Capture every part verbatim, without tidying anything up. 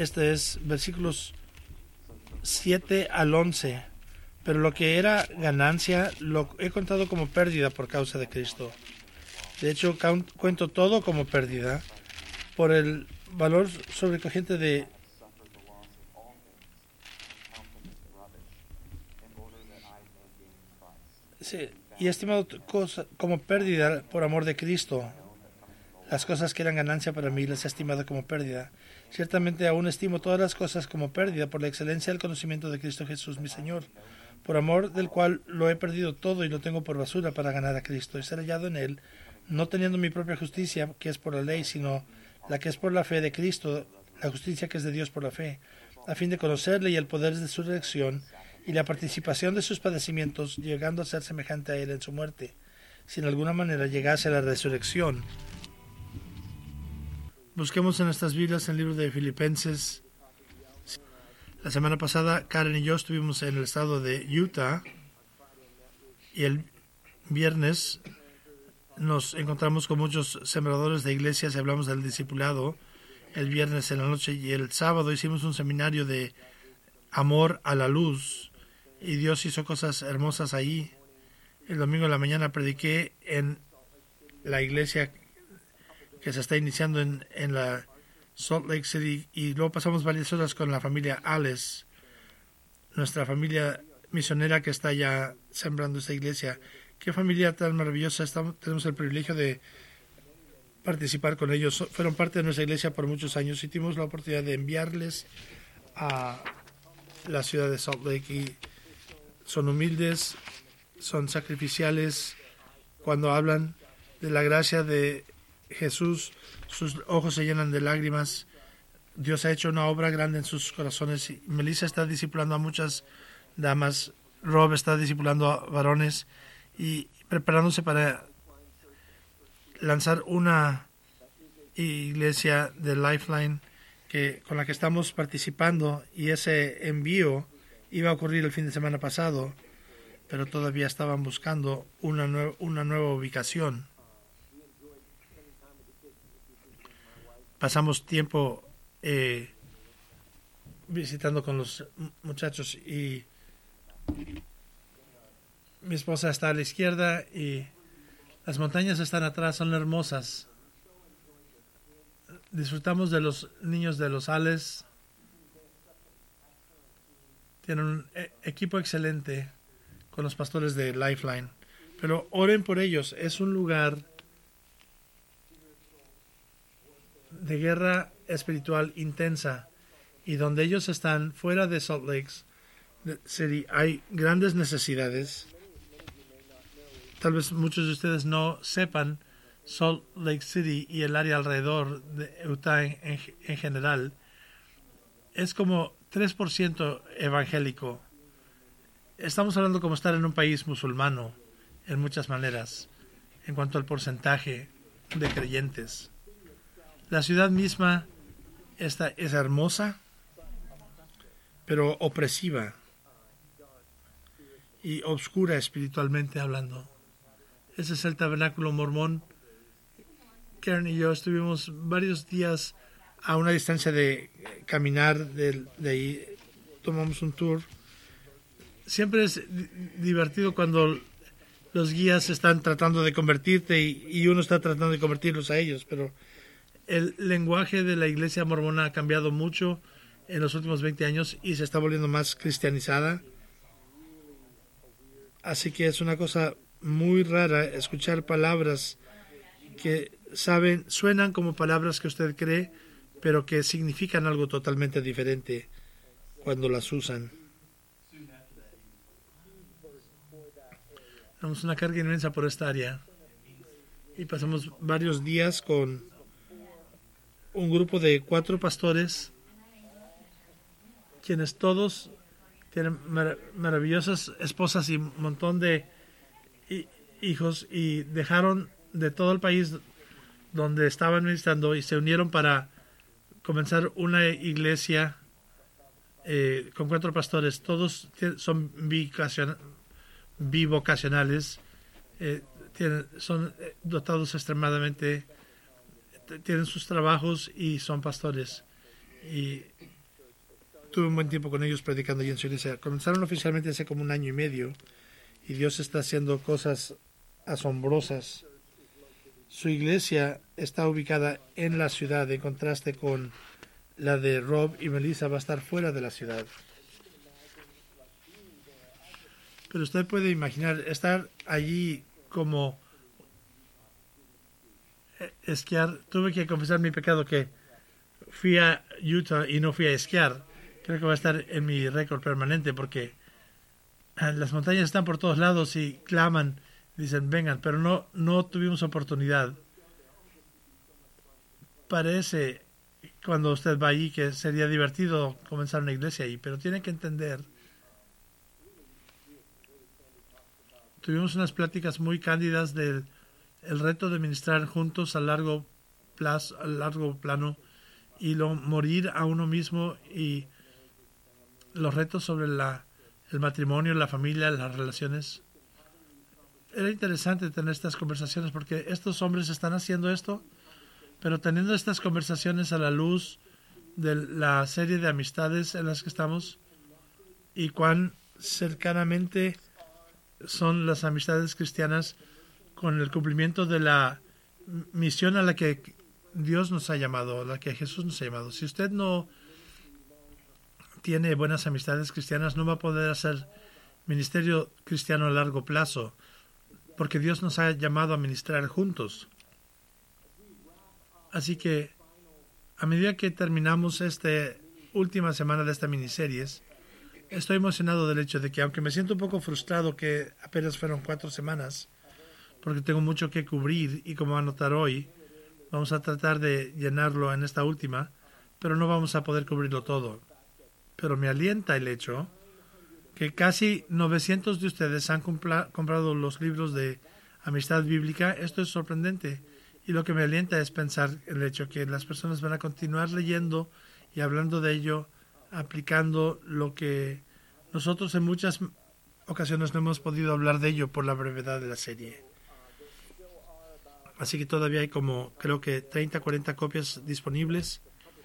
Este es versículos siete al once. Pero lo que era ganancia lo he contado como pérdida por causa de Cristo. De hecho, cuento todo como pérdida por el valor sobrecogiente de sí, y he estimado cosa, como pérdida por amor de Cristo. Las cosas que eran ganancia para mí las he estimado como pérdida. Ciertamente aún estimo todas las cosas como pérdida por la excelencia del conocimiento de Cristo Jesús mi Señor, por amor del cual lo he perdido todo y lo tengo por basura para ganar a Cristo y ser hallado en Él, no teniendo mi propia justicia, que es por la ley, sino la que es por la fe de Cristo, la justicia que es de Dios por la fe, a fin de conocerle y el poder de su resurrección y la participación de sus padecimientos, llegando a ser semejante a Él en su muerte, si en alguna manera llegase a la resurrección. Busquemos en nuestras Biblias el libro de Filipenses. La semana pasada Karen y yo estuvimos en el estado de Utah y el viernes nos encontramos con muchos sembradores de iglesias y hablamos del discipulado el viernes en la noche, y el sábado hicimos un seminario de amor a la luz y Dios hizo cosas hermosas ahí. El domingo en la mañana prediqué en la iglesia que se está iniciando en, en la Salt Lake City, y luego pasamos varias horas con la familia Ales, nuestra familia misionera que está ya sembrando esta iglesia. Qué familia tan maravillosa. Estamos, tenemos el privilegio de participar con ellos. Fueron parte de nuestra iglesia por muchos años y tuvimos la oportunidad de enviarles a la ciudad de Salt Lake, y son humildes, son sacrificiales. Cuando hablan de la gracia de Jesús, sus ojos se llenan de lágrimas. Dios ha hecho una obra grande en sus corazones. Y Melissa está discipulando a muchas damas, Rob está discipulando a varones y preparándose para lanzar una iglesia de Lifeline que, con la que estamos participando, y ese envío iba a ocurrir el fin de semana pasado, pero todavía estaban buscando una, nue- una nueva ubicación. Pasamos tiempo eh, visitando con los muchachos, y mi esposa está a la izquierda y las montañas están atrás, son hermosas. Disfrutamos de los niños de los Ales. Tienen un e- equipo excelente con los pastores de Lifeline. Pero oren por ellos. Es un lugar de guerra espiritual intensa, y donde ellos están fuera de Salt Lake City hay grandes necesidades. Tal vez muchos de ustedes no sepan, Salt Lake City y el área alrededor de Utah en, en, en general es como tres por ciento evangélico. Estamos hablando como estar en un país musulmano en muchas maneras en cuanto al porcentaje de creyentes. La ciudad misma esta es hermosa, pero opresiva y oscura espiritualmente hablando. Ese es el tabernáculo mormón. Karen y yo estuvimos varios días a una distancia de caminar de, de ahí. Tomamos un tour. Siempre es divertido cuando los guías están tratando de convertirte y, y uno está tratando de convertirlos a ellos, pero el lenguaje de la iglesia mormona ha cambiado mucho en los últimos veinte años y se está volviendo más cristianizada. Así que es una cosa muy rara escuchar palabras que saben, suenan como palabras que usted cree, pero que significan algo totalmente diferente cuando las usan. Tenemos una carga inmensa por esta área y pasamos varios días con un grupo de cuatro pastores, quienes todos tienen mar- maravillosas esposas y un montón de hi- hijos, y dejaron de todo el país donde estaban ministrando y se unieron para comenzar una iglesia eh, con cuatro pastores. Todos t- son bivocacion- bivocacionales, eh, tienen, son eh, dotados extremadamente, t- tienen sus trabajos y son pastores. Y tuve un buen tiempo con ellos predicando allí en su iglesia. Comenzaron oficialmente hace como un año y medio y Dios está haciendo cosas asombrosas. Su iglesia está ubicada en la ciudad, en contraste con la de Rob y Melissa, va a estar fuera de la ciudad. Pero usted puede imaginar estar allí como esquiar. Tuve que confesar mi pecado que fui a Utah y no fui a esquiar. Creo que va a estar en mi récord permanente porque las montañas están por todos lados y claman, dicen vengan, pero no, no tuvimos oportunidad. Parece cuando usted va allí que sería divertido comenzar una iglesia allí, pero tiene que entender. Tuvimos unas pláticas muy cándidas del el reto de ministrar juntos a largo plazo, a largo plano y lo morir a uno mismo y los retos sobre la, el matrimonio, la familia, las relaciones. Era interesante tener estas conversaciones porque estos hombres están haciendo esto, pero teniendo estas conversaciones a la luz de la serie de amistades en las que estamos y cuán cercanamente son las amistades cristianas con el cumplimiento de la misión a la que Dios nos ha llamado, a la que Jesús nos ha llamado. Si usted no tiene buenas amistades cristianas, no va a poder hacer ministerio cristiano a largo plazo, porque Dios nos ha llamado a ministrar juntos. Así que, a medida que terminamos esta última semana de esta miniseries, estoy emocionado del hecho de que, aunque me siento un poco frustrado que apenas fueron cuatro semanas, porque tengo mucho que cubrir y como va a notar hoy, vamos a tratar de llenarlo en esta última, pero no vamos a poder cubrirlo todo. Pero me alienta el hecho que casi novecientos de ustedes han comprado los libros de Amistad Bíblica. Esto es sorprendente. Y lo que me alienta es pensar el hecho que las personas van a continuar leyendo y hablando de ello, aplicando lo que nosotros en muchas ocasiones no hemos podido hablar de ello por la brevedad de la serie. Así que todavía hay como, creo que treinta, cuarenta copias disponibles.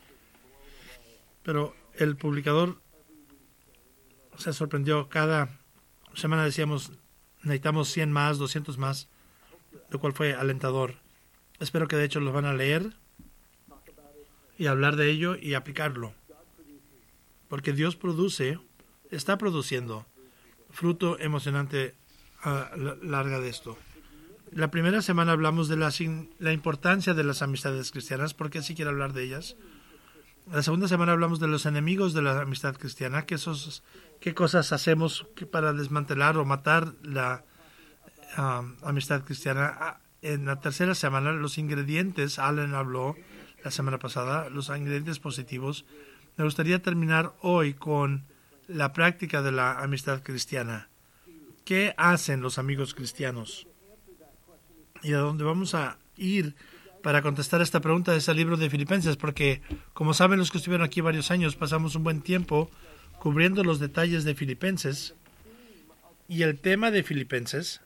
Pero el publicador se sorprendió. Cada semana decíamos, necesitamos cien más, doscientos más, lo cual fue alentador. Espero que de hecho los van a leer y hablar de ello y aplicarlo. Porque Dios produce, está produciendo fruto emocionante a la larga de esto. La primera semana hablamos de la, la importancia de las amistades cristianas, porque así quiero hablar de ellas. La segunda semana hablamos de los enemigos de la amistad cristiana, que esos, qué cosas hacemos para desmantelar o matar la uh, amistad cristiana. En la tercera semana, los ingredientes, Allen habló la semana pasada, los ingredientes positivos. Me gustaría terminar hoy con la práctica de la amistad cristiana. ¿Qué hacen los amigos cristianos? Y a dónde vamos a ir para contestar esta pregunta es el libro de Filipenses, porque, como saben los que estuvieron aquí varios años, pasamos un buen tiempo cubriendo los detalles de Filipenses. Y el tema de Filipenses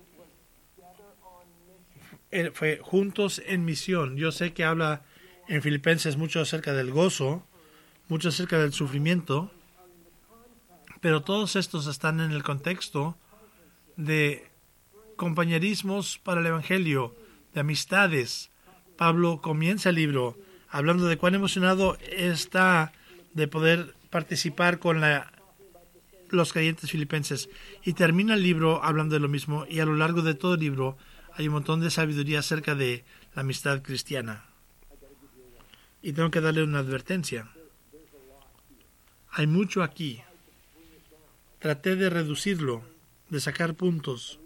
fue juntos en misión. Yo sé que habla en Filipenses mucho acerca del gozo, mucho acerca del sufrimiento, pero todos estos están en el contexto de compañerismos para el Evangelio, de amistades. Pablo comienza el libro hablando de cuán emocionado está de poder participar con la, los creyentes filipenses y termina el libro hablando de lo mismo, y a lo largo de todo el libro hay un montón de sabiduría acerca de la amistad cristiana. Y tengo que darle una advertencia. Hay mucho aquí. Traté de reducirlo, de sacar puntos.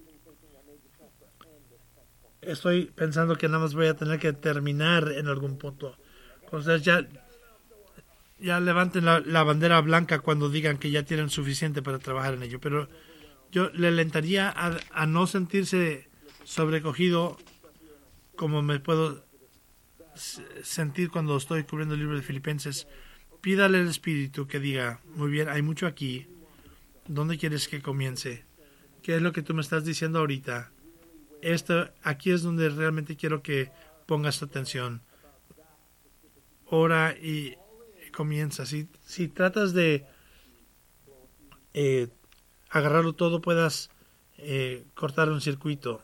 Estoy pensando que nada más voy a tener que terminar en algún punto. Entonces ya, ya levanten la, la bandera blanca cuando digan que ya tienen suficiente para trabajar en ello. Pero yo le alentaría a, a no sentirse sobrecogido como me puedo sentir cuando estoy cubriendo el libro de Filipenses. Pídale al Espíritu que diga, muy bien, hay mucho aquí. ¿Dónde quieres que comience? ¿Qué es lo que tú me estás diciendo ahorita? Esto, aquí es donde realmente quiero que pongas tu atención. Ora y comienza. Si, si tratas de eh, agarrarlo todo, puedas eh, cortar un circuito.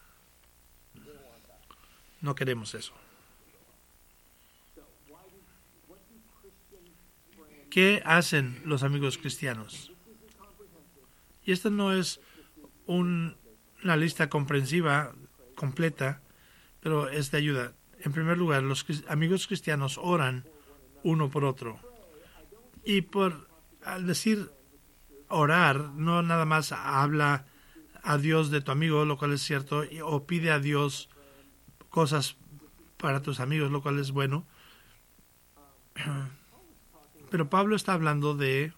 No queremos eso. ¿Qué hacen los amigos cristianos? Y esta no es un, una lista comprensiva, completa, pero es de ayuda. En primer lugar, los amigos cristianos oran uno por otro. Y por al decir orar, no nada más habla a Dios de tu amigo, lo cual es cierto, o pide a Dios cosas para tus amigos, lo cual es bueno. Pero Pablo está hablando de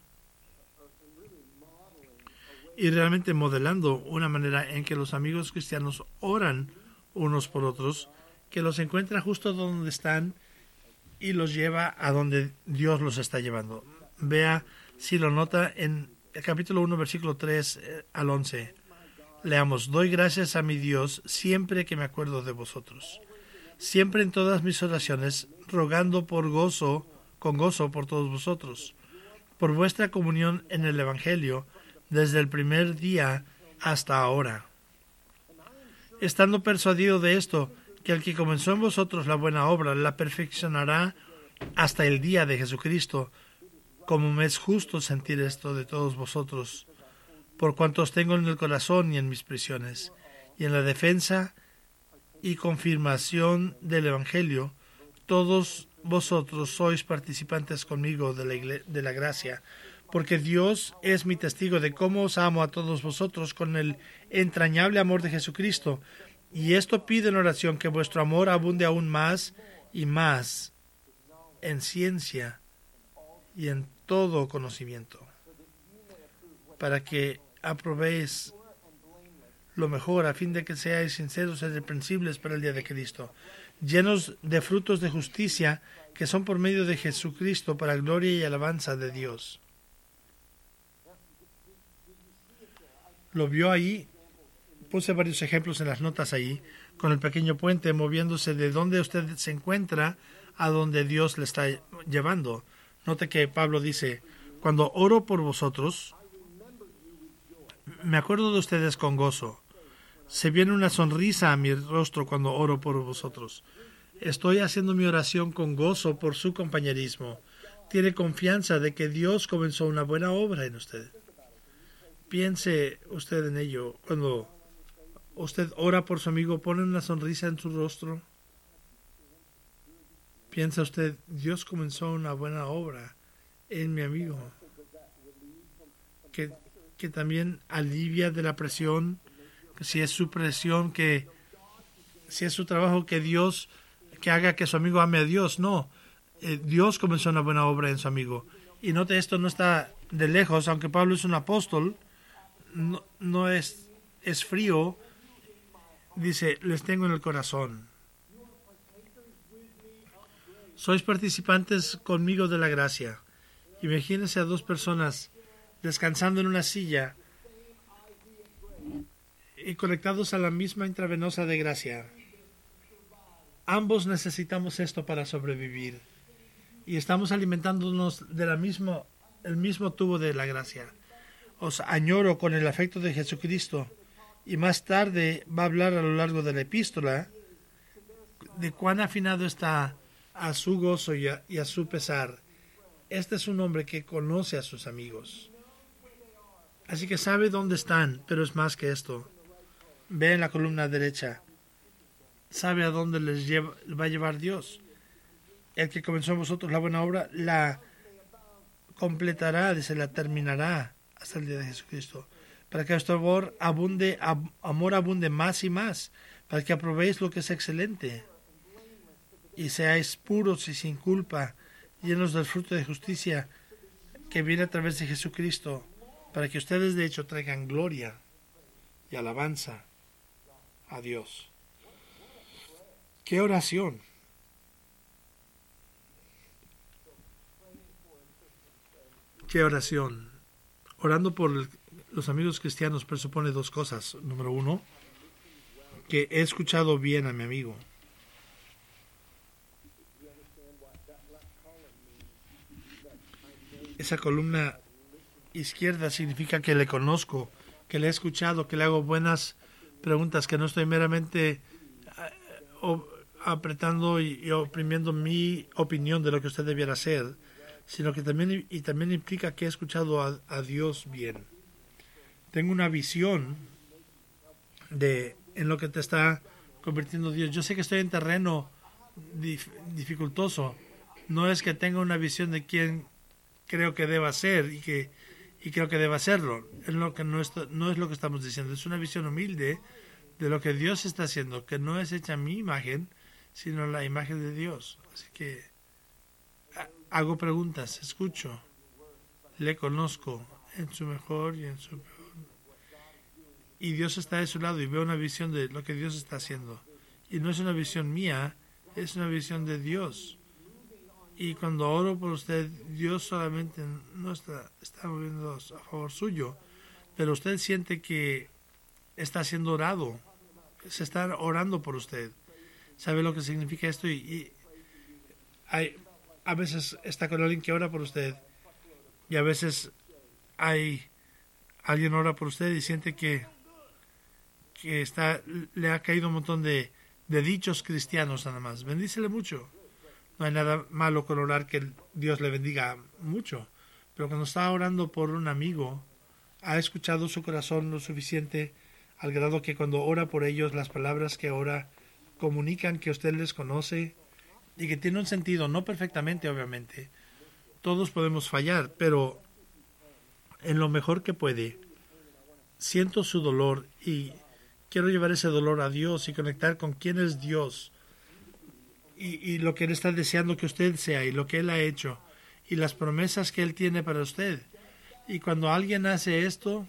y realmente modelando una manera en que los amigos cristianos oran unos por otros, que los encuentra justo donde están y los lleva a donde Dios los está llevando. Vea si lo nota en el capítulo uno, versículo tres al once. Leamos: doy gracias a mi Dios siempre que me acuerdo de vosotros, siempre en todas mis oraciones, rogando por gozo, con gozo por todos vosotros, por vuestra comunión en el Evangelio, desde el primer día hasta ahora. Estando persuadido de esto, que el que comenzó en vosotros la buena obra la perfeccionará hasta el día de Jesucristo, como me es justo sentir esto de todos vosotros, por cuantos tengo en el corazón y en mis prisiones, y en la defensa y confirmación del Evangelio, todos vosotros sois participantes conmigo de la, igle- de la gracia, porque Dios es mi testigo de cómo os amo a todos vosotros con el entrañable amor de Jesucristo, y esto pido en oración, que vuestro amor abunde aún más y más en ciencia y en todo conocimiento, para que aprobéis lo mejor, a fin de que seáis sinceros e irreprensibles para el día de Cristo, llenos de frutos de justicia, que son por medio de Jesucristo para gloria y alabanza de Dios. Lo vio ahí. Puse varios ejemplos en las notas ahí, con el pequeño puente moviéndose de donde usted se encuentra a donde Dios le está llevando. Note que Pablo dice: cuando oro por vosotros, me acuerdo de ustedes con gozo. Se viene una sonrisa a mi rostro cuando oro por vosotros. Estoy haciendo mi oración con gozo por su compañerismo. Tiene confianza de que Dios comenzó una buena obra en usted. Piense usted en ello. Cuando usted ora por su amigo, ¿pone una sonrisa en su rostro? Piensa usted: Dios comenzó una buena obra en mi amigo, que, que también alivia de la presión, que si es su presión, que si es su trabajo, que Dios, que haga que su amigo ame a Dios. No, eh, Dios comenzó una buena obra en su amigo. Y note, esto no está de lejos, aunque Pablo es un apóstol, no, no es, es frío. Dice: les tengo en el corazón. Sois participantes conmigo de la gracia. Imagínense a dos personas descansando en una silla y conectados a la misma intravenosa de gracia. Ambos necesitamos esto para sobrevivir. Y estamos alimentándonos de la misma, el mismo tubo de la gracia. Os añoro con el afecto de Jesucristo. Y más tarde va a hablar a lo largo de la epístola de cuán afinado está a su gozo y a, y a su pesar. Este es un hombre que conoce a sus amigos. Así que sabe dónde están, pero es más que esto. Ve en la columna derecha. Sabe a dónde les lleva, va a llevar Dios. El que comenzó en vosotros la buena obra la completará, se la terminará hasta el día de Jesucristo, para que vuestro amor abunde, ab, amor abunde más y más, para que aprobéis lo que es excelente y seáis puros y sin culpa, llenos del fruto de justicia que viene a través de Jesucristo, para que ustedes de hecho traigan gloria y alabanza a Dios. ¡Qué oración! ¡Qué oración! Orando por el, los amigos cristianos presupone dos cosas. Número uno, que he escuchado bien a mi amigo. Esa columna izquierda significa que le conozco, que le he escuchado, que le hago buenas preguntas, que no estoy meramente uh, apretando y, y oprimiendo mi opinión de lo que usted debiera hacer, sino que también, y también implica que he escuchado a, a Dios bien. Tengo una visión de en lo que te está convirtiendo Dios. Yo sé que estoy en terreno dif, dificultoso. No es que tenga una visión de quién creo que deba ser y que y creo que deba hacerlo. Es lo que no, está, no es lo que estamos diciendo. Es una visión humilde de lo que Dios está haciendo, que no es hecha mi imagen, sino la imagen de Dios. Así que hago preguntas, escucho, le conozco en su mejor y en su peor. Y Dios está de su lado y veo una visión de lo que Dios está haciendo. Y no es una visión mía, es una visión de Dios. Y cuando oro por usted, Dios solamente no está, está moviendo a favor suyo, pero usted siente que está siendo orado, se está orando por usted. ¿Sabe lo que significa esto? Y, y hay, a veces está con alguien que ora por usted y a veces hay alguien ora por usted y siente que, que está, le ha caído un montón de, de dichos cristianos nada más. Bendícele mucho. No hay nada malo con orar que Dios le bendiga mucho, pero cuando está orando por un amigo, ha escuchado su corazón lo suficiente al grado que cuando ora por ellos, las palabras que ora comunican que usted les conoce y que tiene un sentido, no perfectamente obviamente. Todos podemos fallar, pero en lo mejor que puede, siento su dolor y quiero llevar ese dolor a Dios y conectar con quién es Dios. Y, y lo que Él está deseando que usted sea y lo que Él ha hecho y las promesas que Él tiene para usted. Y cuando alguien hace esto,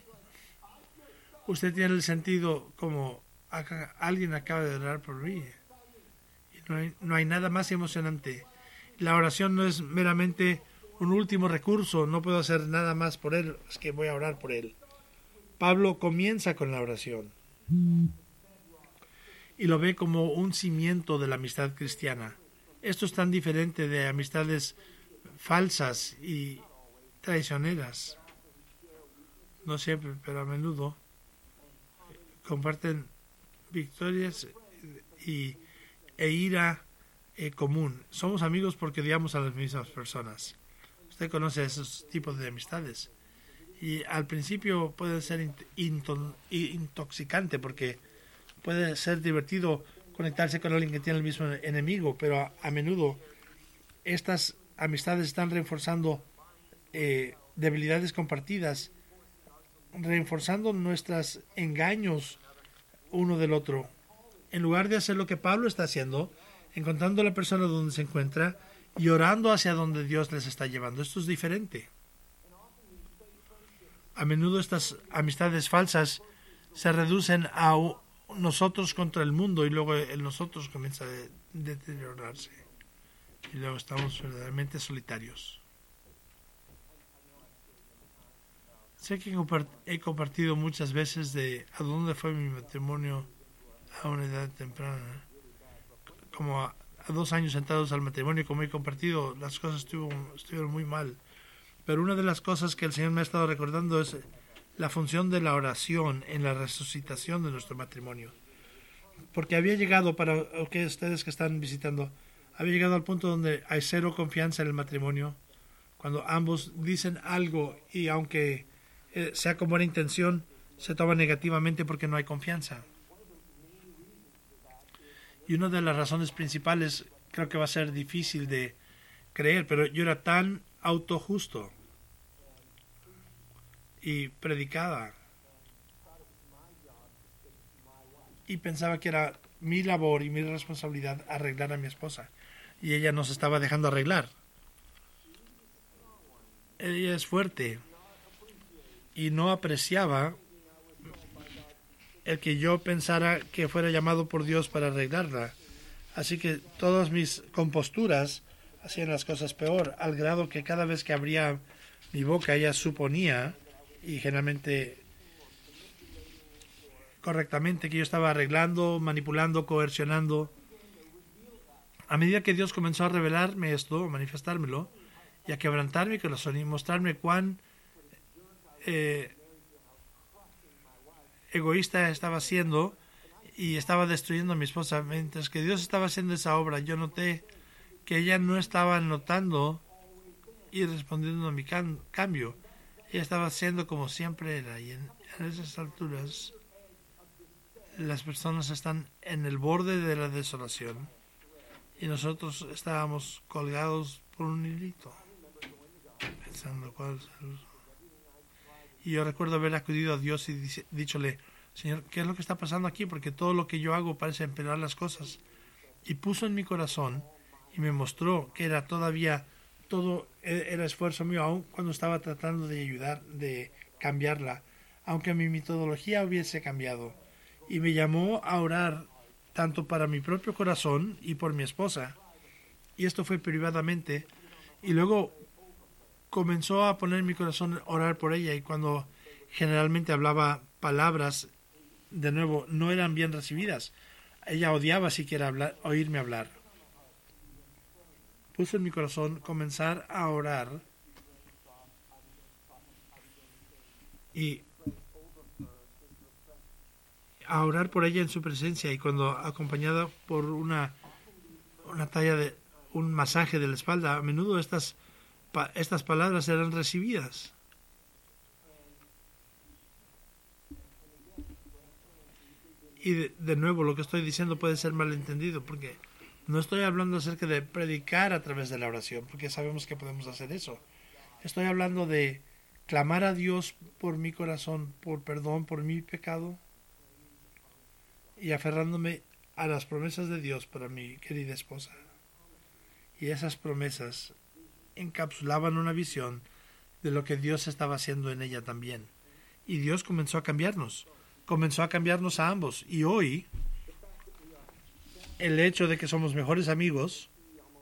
usted tiene el sentido como acá, alguien acaba de orar por mí. Y no hay, no hay nada más emocionante. La oración no es meramente un último recurso, no puedo hacer nada más por Él, es que voy a orar por Él. Pablo comienza con la oración. Y lo ve como un cimiento de la amistad cristiana. Esto es tan diferente de amistades falsas y traicioneras. No siempre, pero a menudo comparten victorias y, e ira eh, común. Somos amigos porque odiamos a las mismas personas. Usted conoce esos tipos de amistades. Y al principio puede ser into, intoxicante porque puede ser divertido conectarse con alguien que tiene el mismo enemigo, pero a, a menudo estas amistades están reforzando eh, debilidades compartidas, reforzando nuestros engaños uno del otro. En lugar de hacer lo que Pablo está haciendo, encontrando a la persona donde se encuentra y orando hacia donde Dios les está llevando. Esto es diferente. A menudo estas amistades falsas se reducen a nosotros contra el mundo y luego el nosotros comienza a deteriorarse y luego estamos verdaderamente solitarios. Sé que he compartido muchas veces de a dónde fue mi matrimonio a una edad temprana, como a, a dos años sentados al matrimonio, como he compartido, las cosas estuvieron, estuvieron muy mal, pero una de las cosas que el Señor me ha estado recordando es la función de la oración en la resucitación de nuestro matrimonio. Porque había llegado, para okay, ustedes que están visitando, había llegado al punto donde hay cero confianza en el matrimonio, cuando ambos dicen algo y aunque eh, sea con buena intención, se toma negativamente porque no hay confianza. Y una de las razones principales, creo que va a ser difícil de creer, pero yo era tan autojusto y predicaba y pensaba que era mi labor y mi responsabilidad arreglar a mi esposa y ella nos estaba dejando arreglar. Ella es fuerte y no apreciaba el que yo pensara que fuera llamado por Dios para arreglarla, así que todas mis composturas hacían las cosas peor, al grado que cada vez que abría mi boca ella suponía, y generalmente correctamente, que yo estaba arreglando, manipulando, coercionando. A medida que Dios comenzó a revelarme esto, manifestármelo, y a quebrantar mi corazón y mostrarme cuán eh, egoísta estaba siendo y estaba destruyendo a mi esposa. Mientras que Dios estaba haciendo esa obra, yo noté que ella no estaba notando y respondiendo a mi can- cambio. Ella estaba haciendo como siempre era, y en, en esas alturas las personas están en el borde de la desolación y nosotros estábamos colgados por un hilito pensando cuál es el uso. Y yo recuerdo haber acudido a Dios y dice, díchole: Señor, ¿qué es lo que está pasando aquí? Porque todo lo que yo hago parece empeorar las cosas. Y puso en mi corazón y me mostró que era todavía todo era esfuerzo mío, aun cuando estaba tratando de ayudar, de cambiarla, aunque mi metodología hubiese cambiado. Y me llamó a orar tanto para mi propio corazón y por mi esposa. Y esto fue privadamente. Y luego comenzó a poner en mi corazón orar por ella, y cuando generalmente hablaba palabras, de nuevo, no eran bien recibidas. Ella odiaba siquiera hablar, oírme hablar. Puso en mi corazón comenzar a orar y a orar por ella en su presencia, y cuando acompañada por una una talla de un masaje de la espalda, a menudo estas pa, estas palabras eran recibidas. Y de, de nuevo, lo que estoy diciendo puede ser malentendido, porque no estoy hablando acerca de predicar a través de la oración, porque sabemos que podemos hacer eso. Estoy hablando de clamar a Dios por mi corazón, por perdón por mi pecado, y aferrándome a las promesas de Dios para mi querida esposa. Y esas promesas encapsulaban una visión de lo que Dios estaba haciendo en ella también. Y Dios comenzó a cambiarnos, comenzó a cambiarnos a ambos. Y hoy, el hecho de que somos mejores amigos,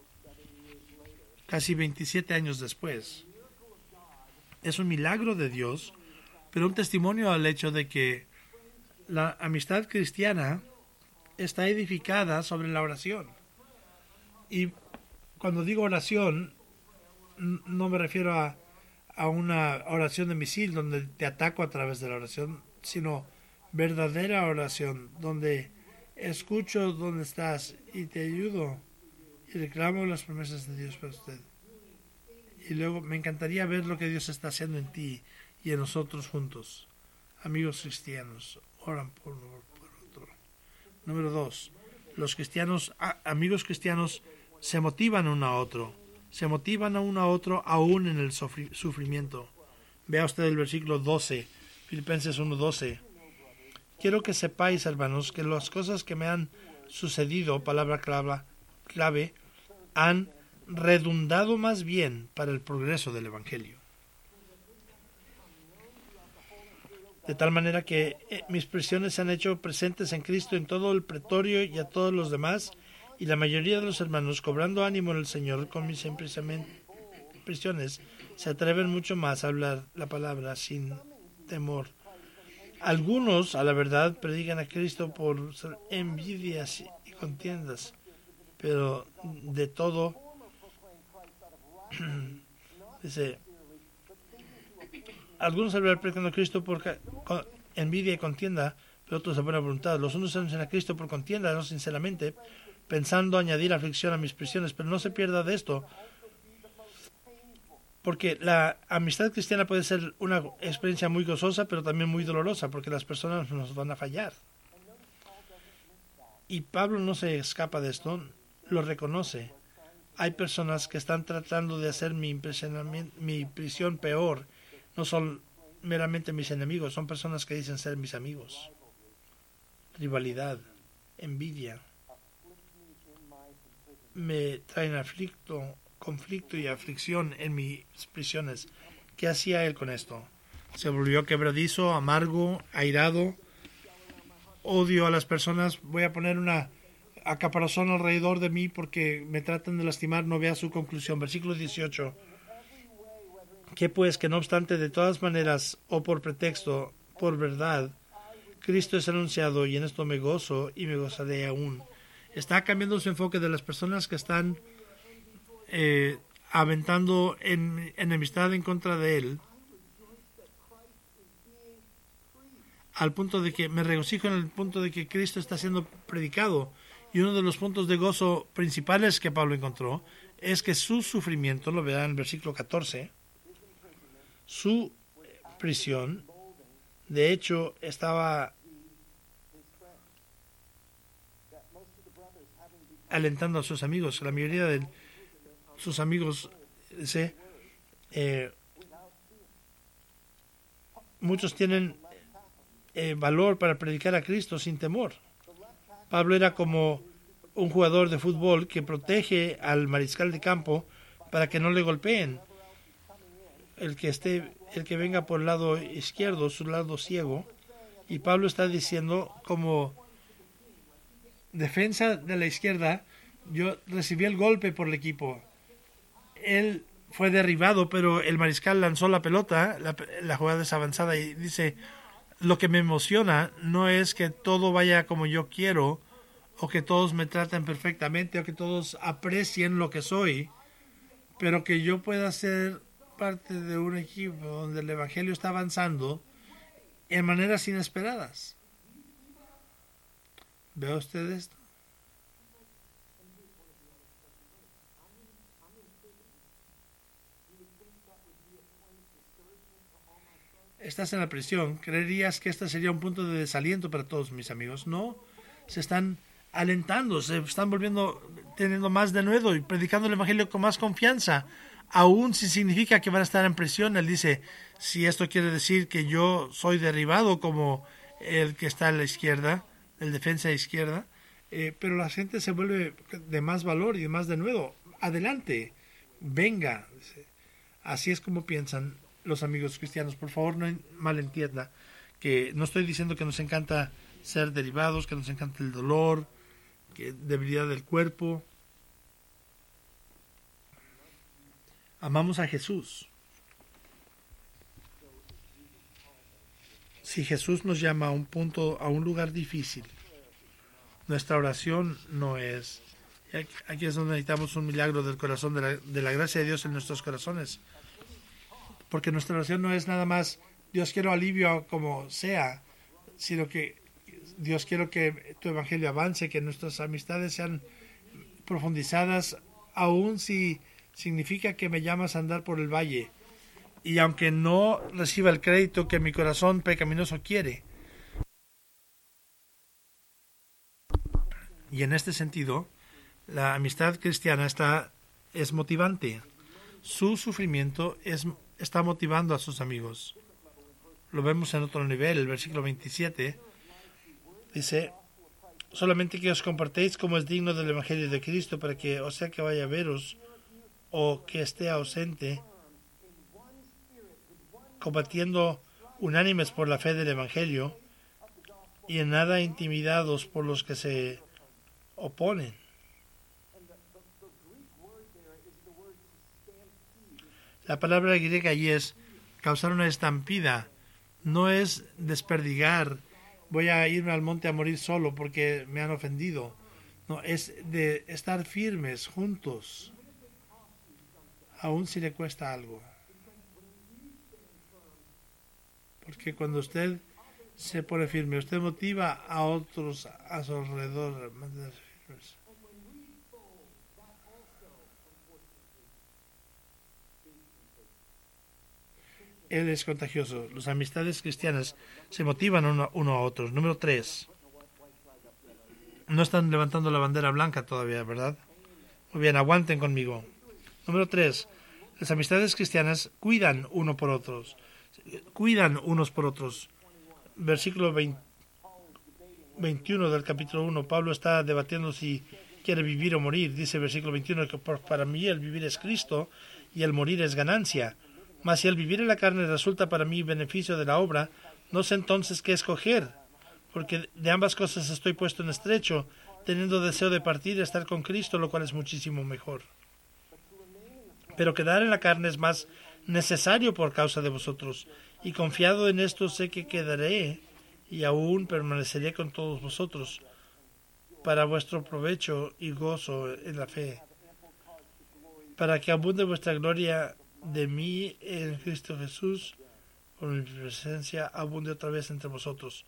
casi veintisiete años después, es un milagro de Dios, pero un testimonio al hecho de que la amistad cristiana está edificada sobre la oración. Y cuando digo oración, no me refiero a, a una oración de misil donde te ataco a través de la oración, sino verdadera oración, donde escucho dónde estás y te ayudo y reclamo las promesas de Dios para usted. Y luego me encantaría ver lo que Dios está haciendo en ti y en nosotros juntos. Amigos cristianos, oran por uno por otro. Número dos, los cristianos, a, amigos cristianos se motivan uno a otro. Se motivan a uno a otro aún en el sufrimiento. Vea usted el versículo doce, Filipenses uno doce. Quiero que sepáis, hermanos, que las cosas que me han sucedido, palabra clave, clave, han redundado más bien para el progreso del Evangelio. De tal manera que eh, mis prisiones se han hecho presentes en Cristo en todo el pretorio y a todos los demás, y la mayoría de los hermanos, cobrando ánimo en el Señor con mis prisiones, se atreven mucho más a hablar la palabra sin temor. Algunos, a la verdad, predican a Cristo por envidias y contiendas, pero de todo, dice, algunos al ver predicando a Cristo por envidia y contienda, pero otros de buena voluntad. Los unos anuncian a Cristo por contienda, no sinceramente, pensando añadir aflicción a mis prisiones, pero no se pierda de esto, porque la amistad cristiana puede ser una experiencia muy gozosa, pero también muy dolorosa, porque las personas nos van a fallar. Y Pablo no se escapa de esto, lo reconoce. Hay personas que están tratando de hacer mi, mi prisión peor. No son meramente mis enemigos, son personas que dicen ser mis amigos. Rivalidad, envidia, me traen aflicto, conflicto y aflicción en mis prisiones. ¿Qué hacía él con esto? Se volvió quebradizo, amargo, airado, odio a las personas. Voy a poner una acaparazón alrededor de mí porque me tratan de lastimar. No vea su conclusión. Versículo dieciocho. Que pues que no obstante, de todas maneras, o por pretexto, por verdad, Cristo es anunciado, y en esto me gozo y me gozaré aún. Está cambiando su enfoque de las personas que están eh, aventando en, enemistad en contra de él, al punto de que me regocijo en el punto de que Cristo está siendo predicado. Y uno de los puntos de gozo principales que Pablo encontró es que su sufrimiento, lo verán en el versículo catorce, su prisión, de hecho, estaba alentando a sus amigos. La mayoría de sus amigos, ¿sí? eh, muchos tienen eh, valor para predicar a Cristo sin temor. Pablo era como un jugador de fútbol que protege al mariscal de campo para que no le golpeen. El que esté, el que venga por el lado izquierdo, su lado ciego. Y Pablo está diciendo, como defensa de la izquierda, yo recibí el golpe por el equipo. Él fue derribado, pero el mariscal lanzó la pelota, la, la jugada es avanzada, y dice, lo que me emociona no es que todo vaya como yo quiero, o que todos me traten perfectamente, o que todos aprecien lo que soy, pero que yo pueda ser parte de un equipo donde el evangelio está avanzando en maneras inesperadas. ¿Ve usted esto? Estás en la prisión. ¿Creerías que este sería un punto de desaliento para todos mis amigos? No. Se están alentando, se están volviendo, teniendo más denuedo y predicando el evangelio con más confianza. Aún si significa que van a estar en prisión, él dice, si esto quiere decir que yo soy derribado como el que está a la izquierda, el defensa izquierda, eh, pero la gente se vuelve de más valor y de más denuedo. Adelante, venga. Así es como piensan los amigos cristianos. Por favor, no malentienda que no estoy diciendo que nos encanta ser derivados, que nos encanta el dolor, que debilidad del cuerpo. Amamos a Jesús. Si Jesús nos llama a un punto, a un lugar difícil, nuestra oración no es. Aquí es donde necesitamos un milagro del corazón, de la, de la gracia de Dios en nuestros corazones. Porque nuestra oración no es nada más, Dios quiero alivio como sea, sino que Dios quiero que tu evangelio avance, que nuestras amistades sean profundizadas, aun si significa que me llamas a andar por el valle. Y aunque no reciba el crédito que mi corazón pecaminoso quiere. Y en este sentido, la amistad cristiana está, es motivante. Su sufrimiento es, está motivando a sus amigos. Lo vemos en otro nivel, el versículo veintisiete. Dice, solamente que os compartéis como es digno del evangelio de Cristo, para que, o sea que vaya a veros, o que esté ausente, combatiendo unánimes por la fe del evangelio, y en nada intimidados por los que se oponen. La palabra griega allí es causar una estampida, no es desperdigar, voy a irme al monte a morir solo porque me han ofendido. No, es de estar firmes juntos, aun si le cuesta algo. Porque cuando usted se pone firme, usted motiva a otros a su alrededor a mantenerse firmes. Él es contagioso. Las amistades cristianas se motivan uno, uno a otros. Número tres. No están levantando la bandera blanca todavía, ¿verdad? Muy bien, aguanten conmigo. Número tres. Las amistades cristianas cuidan uno por otros. Cuidan unos por otros. Versículo veinte, veintiuno del capítulo uno. Pablo está debatiendo si quiere vivir o morir. Dice versículo veintiuno que para mí el vivir es Cristo y el morir es ganancia. Mas si el vivir en la carne resulta para mí beneficio de la obra, no sé entonces qué escoger, porque de ambas cosas estoy puesto en estrecho, teniendo deseo de partir y estar con Cristo, lo cual es muchísimo mejor. Pero quedar en la carne es más necesario por causa de vosotros, y confiado en esto sé que quedaré y aún permaneceré con todos vosotros, para vuestro provecho y gozo en la fe. para que abunde vuestra gloria de mí en Cristo Jesús, por mi presencia abunde otra vez entre vosotros.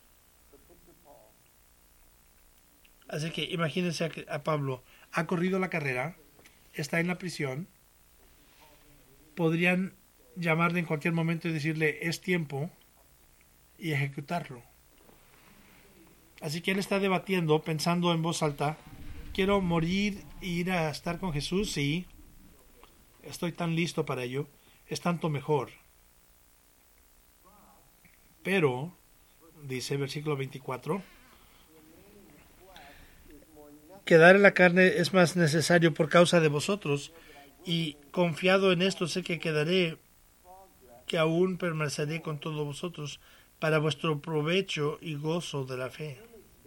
Así que imagínense a, a Pablo, ha corrido la carrera, está en la prisión, podrían llamarle en cualquier momento y decirle es tiempo y ejecutarlo. Así que él está debatiendo, pensando en voz alta, quiero morir e ir a estar con Jesús, sí, estoy tan listo para ello, es tanto mejor. Pero, dice versículo veinticuatro, quedar en la carne es más necesario por causa de vosotros, y confiado en esto sé que quedaré, que aún permaneceré con todos vosotros, para vuestro provecho y gozo de la fe.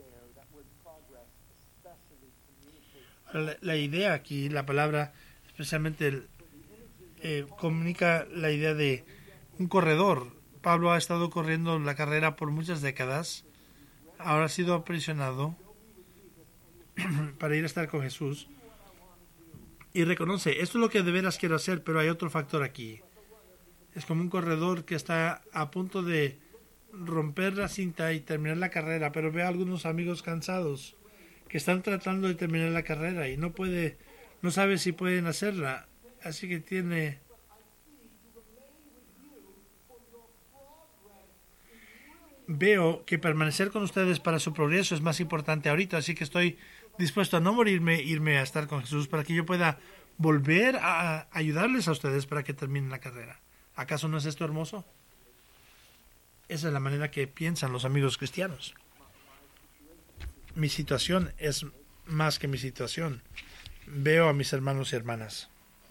La, la idea aquí, la palabra, especialmente el, eh, comunica la idea de un corredor. Pablo ha estado corriendo la carrera por muchas décadas, ahora ha sido aprisionado para ir a estar con Jesús y reconoce, esto es lo que de veras quiero hacer, pero hay otro factor aquí. Es como un corredor que está a punto de romper la cinta y terminar la carrera, pero ve a algunos amigos cansados que están tratando de terminar la carrera y no puede, no sabe si pueden hacerla, así que tiene veo que permanecer con ustedes para su progreso es más importante ahorita, así que estoy dispuesto a no morirme, irme a estar con Jesús para que yo pueda volver a ayudarles a ustedes para que terminen la carrera. ¿Acaso no es esto hermoso? Esa es la manera que piensan los amigos cristianos. Mi situación es más que mi situación. Veo a mis hermanos y hermanas.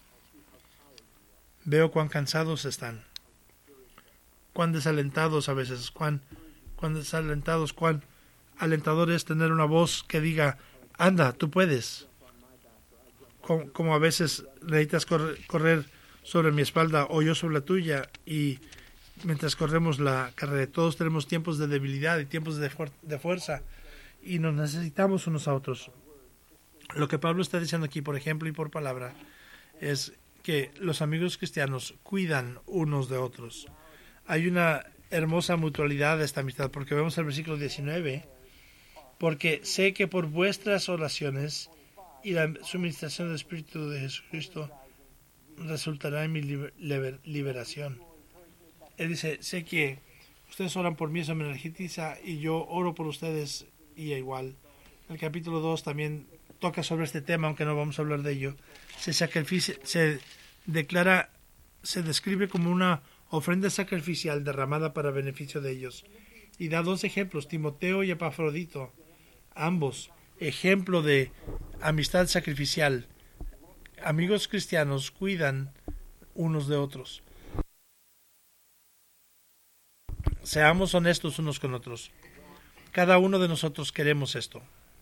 Veo cuán cansados están. Cuán desalentados a veces, cuán, cuán desalentados, cuán alentador es tener una voz que diga, anda, tú puedes. Como, como a veces necesitas correr, correr sobre mi espalda o yo sobre la tuya, y mientras corremos la carrera, todos tenemos tiempos de debilidad y tiempos de, fuer- de fuerza, y nos necesitamos unos a otros. Lo que Pablo está diciendo aquí, por ejemplo y por palabra, es que los amigos cristianos cuidan unos de otros. Hay una hermosa mutualidad de esta amistad, porque vemos el versículo diecinueve, porque sé que por vuestras oraciones y la suministración del Espíritu de Jesucristo resultará en mi liber- liberación. Él dice, sé que ustedes oran por mí, eso me energiza, y yo oro por ustedes, y igual. El capítulo dos también toca sobre este tema, aunque no vamos a hablar de ello. Se sacrificia, se declara, se describe como una ofrenda sacrificial derramada para beneficio de ellos. Y da dos ejemplos, Timoteo y Epafrodito, ambos ejemplo de amistad sacrificial. Amigos cristianos cuidan unos de otros. Seamos honestos unos con otros. Cada uno de nosotros queremos esto.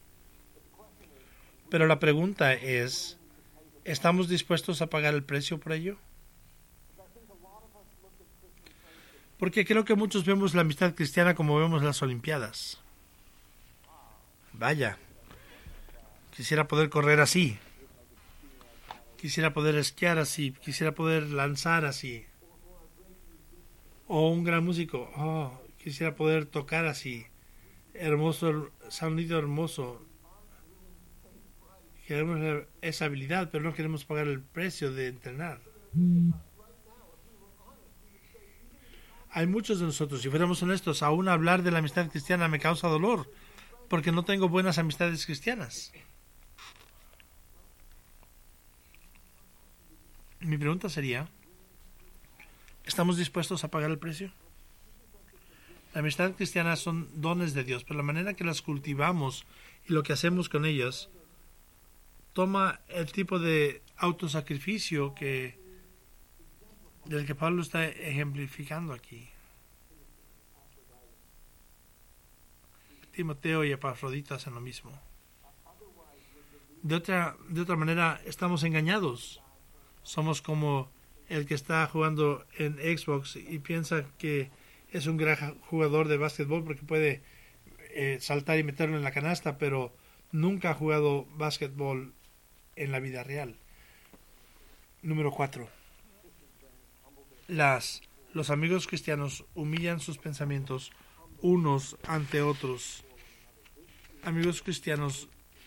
Pero la pregunta es, ¿estamos dispuestos a pagar el precio por ello? Porque creo que muchos vemos la amistad cristiana como vemos las Olimpiadas. Vaya, quisiera poder correr así. Quisiera poder esquiar así. Quisiera poder lanzar así. O un gran músico. Oh, quisiera poder tocar así. Hermoso, sonido hermoso. Queremos esa habilidad, pero no queremos pagar el precio de entrenar. Hay muchos de nosotros, si fuéramos honestos, aún hablar de la amistad cristiana me causa dolor, porque no tengo buenas amistades cristianas. Mi pregunta sería, ¿estamos dispuestos a pagar el precio? La amistad cristiana son dones de Dios, pero la manera que las cultivamos y lo que hacemos con ellas toma el tipo de autosacrificio que del que Pablo está ejemplificando aquí. Timoteo y Epafrodito hacen lo mismo. De otra, de otra manera, estamos engañados. Somos como el que está jugando en Xbox y piensa que es un gran jugador de básquetbol porque puede eh, saltar y meterlo en la canasta, pero nunca ha jugado básquetbol en la vida real. Número cuatro. Las, los amigos cristianos humillan sus pensamientos unos ante otros. Amigos cristianos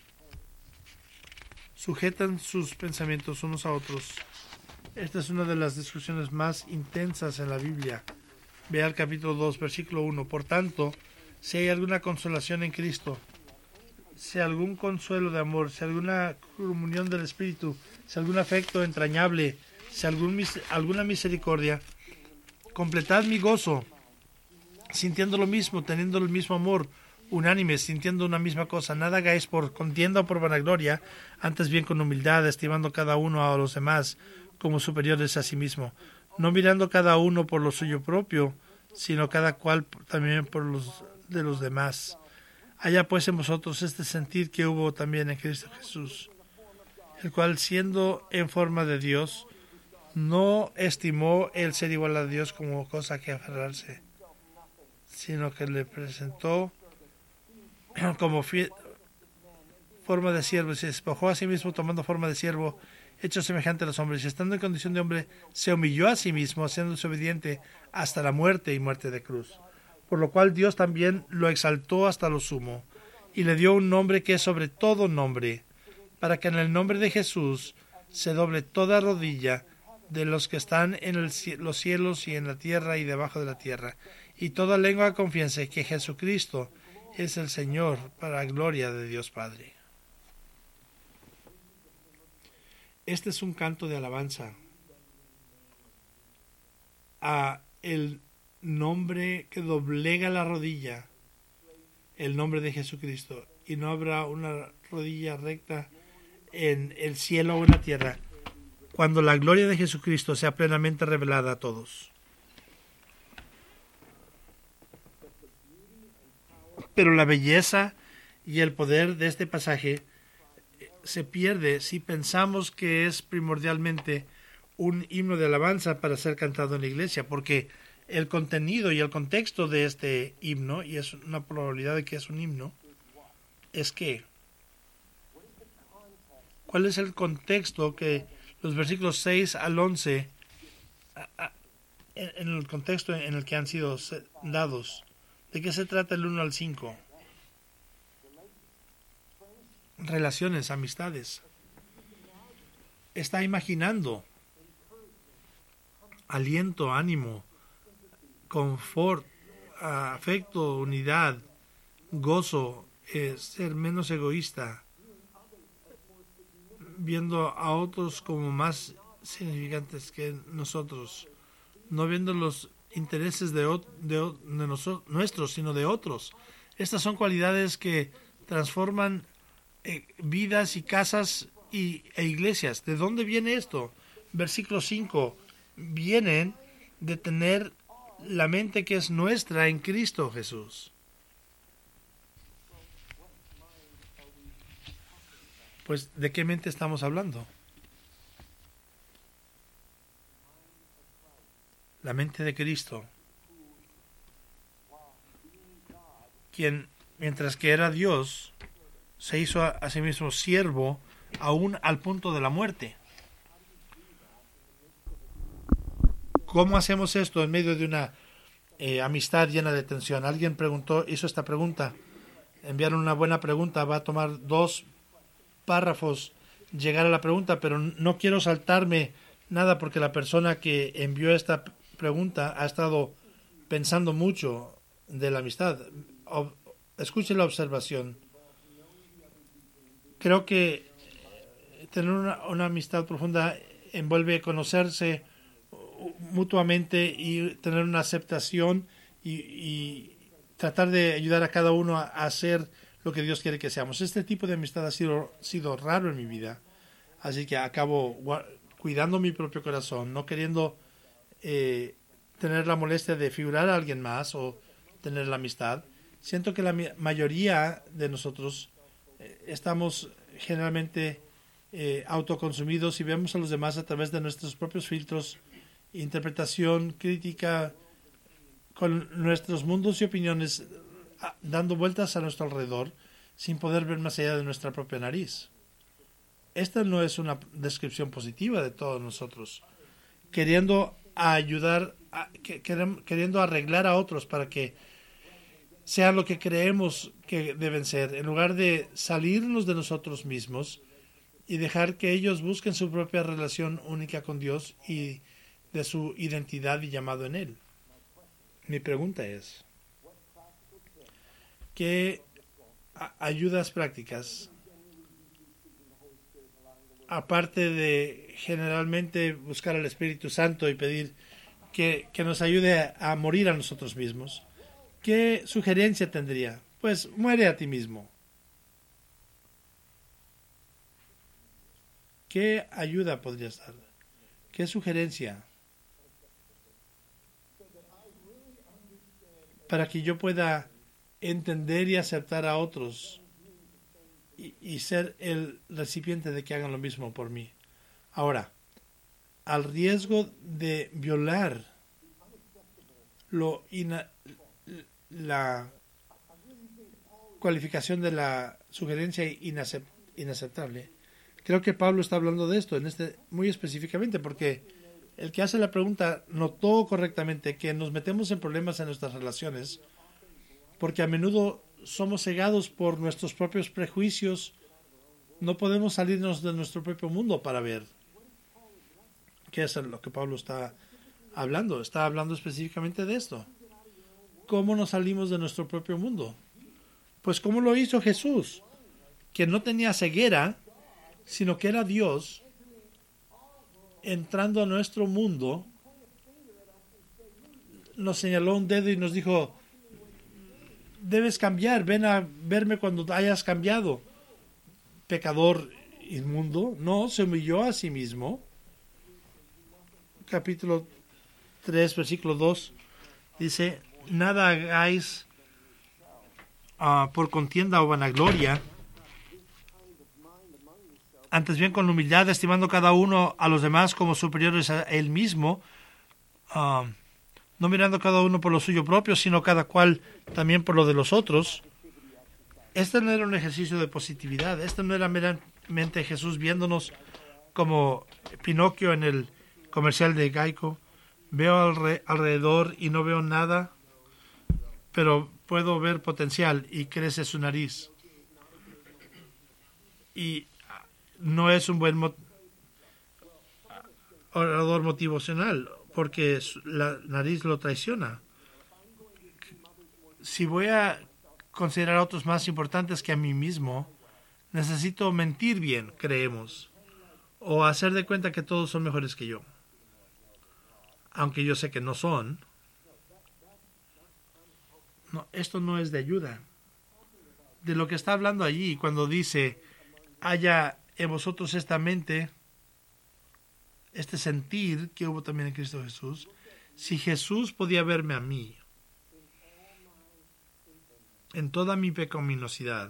sujetan sus pensamientos unos a otros. Esta es una de las discusiones más intensas en la Biblia. Vea el capítulo dos, versículo uno. Por tanto, si hay alguna consolación en Cristo, si algún consuelo de amor, si alguna comunión del Espíritu, si algún afecto entrañable, si algún, alguna misericordia, completad mi gozo, sintiendo lo mismo, teniendo el mismo amor, unánimes, sintiendo una misma cosa. Nada hagáis por contienda o por vanagloria, antes bien con humildad, estimando cada uno a los demás como superiores a sí mismo, no mirando cada uno por lo suyo propio, sino cada cual también por los de los demás. Haya pues en vosotros este sentir que hubo también en Cristo Jesús, el cual, siendo en forma de Dios, no estimó el ser igual a Dios como cosa que aferrarse, sino que le presentó como fi- forma de siervo, y se despojó a sí mismo tomando forma de siervo, hecho semejante a los hombres, y estando en condición de hombre, se humilló a sí mismo, haciéndose obediente hasta la muerte y muerte de cruz. Por lo cual Dios también lo exaltó hasta lo sumo, y le dio un nombre que es sobre todo nombre, para que en el nombre de Jesús se doble toda rodilla de los que están en el, los cielos y en la tierra y debajo de la tierra, y toda lengua confiese que Jesucristo es el Señor, para gloria de Dios Padre. Este es un canto de alabanza a el nombre que doblega la rodilla, el nombre de Jesucristo, y no habrá una rodilla recta en el cielo o en la tierra cuando la gloria de Jesucristo sea plenamente revelada a todos. Pero la belleza y el poder de este pasaje se pierde si pensamos que es primordialmente un himno de alabanza para ser cantado en la iglesia, porque el contenido y el contexto de este himno, y es una probabilidad de que es un himno, es que ¿cuál es el contexto que los versículos seis al once, en el contexto en el que han sido dados? ¿De qué se trata el uno al cinco? Relaciones, amistades. Está imaginando aliento, ánimo, confort, afecto, unidad, gozo, eh, ser menos egoísta, viendo a otros como más significantes que nosotros, no viendo los intereses de, de, de nosotros, nuestros, sino de otros. Estas son cualidades que transforman eh, vidas y casas y, e iglesias. ¿De dónde viene esto? Versículo cinco. Vienen de tener la mente que es nuestra en Cristo Jesús. Pues, ¿de qué mente estamos hablando? La mente de Cristo, quien, mientras que era Dios, se hizo a, a sí mismo siervo, aún al punto de la muerte. ¿Cómo hacemos esto en medio de una eh, amistad llena de tensión? Alguien preguntó, hizo esta pregunta. Enviaron una buena pregunta, va a tomar dos párrafos llegar a la pregunta, pero no quiero saltarme nada porque la persona que envió esta pregunta ha estado pensando mucho de la amistad. Escuche la observación. Creo que tener una, una amistad profunda envuelve conocerse mutuamente y tener una aceptación y, y tratar de ayudar a cada uno a, a hacer lo que Dios quiere que seamos. Este tipo de amistad ha sido, sido raro en mi vida, así que acabo cuidando mi propio corazón, no queriendo eh, tener la molestia de figurar a alguien más o tener la amistad. Siento que la mayoría de nosotros eh, estamos generalmente eh, autoconsumidos y vemos a los demás a través de nuestros propios filtros, interpretación, crítica, con nuestros mundos y opiniones dando vueltas a nuestro alrededor sin poder ver más allá de nuestra propia nariz. esta no es una descripción positiva de todos nosotros, queriendo ayudar, a, que, queriendo arreglar a otros para que sean lo que creemos que deben ser, en lugar de salirnos de nosotros mismos y dejar que ellos busquen su propia relación única con Dios y de su identidad y llamado en Él. Mi pregunta es, ¿qué ayudas prácticas, aparte de generalmente buscar al Espíritu Santo y pedir que, que nos ayude a, a morir a nosotros mismos, qué sugerencia tendría? Pues muere a ti mismo. ¿Qué ayuda podrías dar? ¿Qué sugerencia? Para que yo pueda entender y aceptar a otros y, y ser el recipiente de que hagan lo mismo por mí. Ahora, al riesgo de violar lo ina, la cualificación de la sugerencia inacept, inaceptable, creo que Pablo está hablando de esto en este muy específicamente, porque el que hace la pregunta notó correctamente que nos metemos en problemas en nuestras relaciones porque a menudo somos cegados por nuestros propios prejuicios. No podemos salirnos de nuestro propio mundo para ver qué es lo que Pablo está hablando. Está hablando específicamente de esto. ¿Cómo nos salimos de nuestro propio mundo? Pues como lo hizo Jesús, que no tenía ceguera, sino que era Dios entrando a nuestro mundo, nos señaló un dedo y nos dijo, debes cambiar, ven a verme cuando hayas cambiado. Pecador inmundo, no, se humilló a sí mismo. Capítulo tres, versículo dos, dice, nada hagáis uh, por contienda o vanagloria, antes bien con humildad, estimando cada uno a los demás como superiores a él mismo, uh, no mirando cada uno por lo suyo propio, sino cada cual también por lo de los otros. Este no era un ejercicio de positividad, este no era meramente Jesús viéndonos como Pinocchio en el comercial de Geico. Veo alre- alrededor y no veo nada, pero puedo ver potencial y crece su nariz. Y no es un buen mot- orador motivacional, porque la nariz lo traiciona. Si voy a considerar a otros más importantes que a mí mismo, necesito mentir bien, creemos, o hacer de cuenta que todos son mejores que yo, aunque yo sé que no son. No, esto no es de ayuda. De lo que está hablando allí cuando dice, haya en vosotros esta mente, este sentir que hubo también en Cristo Jesús. Si Jesús podía verme a mí en toda mi pecaminosidad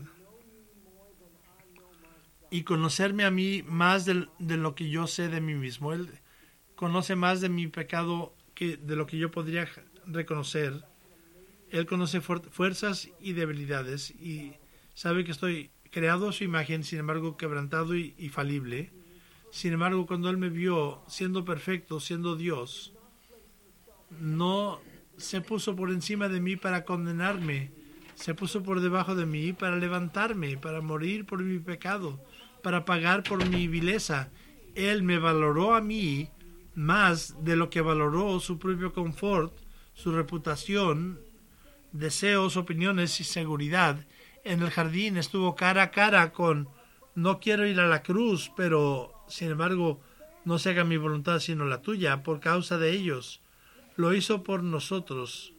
y conocerme a mí más de, de lo que yo sé de mí mismo, Él conoce más de mi pecado que de lo que yo podría reconocer. Él conoce fu- fuerzas y debilidades y sabe que estoy creado a su imagen, sin embargo quebrantado y, y falible. Sin embargo, cuando Él me vio siendo perfecto, siendo Dios, no se puso por encima de mí para condenarme, se puso por debajo de mí para levantarme, para morir por mi pecado, para pagar por mi vileza. Él me valoró a mí más de lo que valoró su propio confort, su reputación, deseos, opiniones y seguridad. En el jardín estuvo cara a cara con no quiero ir a la cruz, pero sin embargo no se haga mi voluntad sino la tuya, por causa de ellos. Lo hizo por nosotros.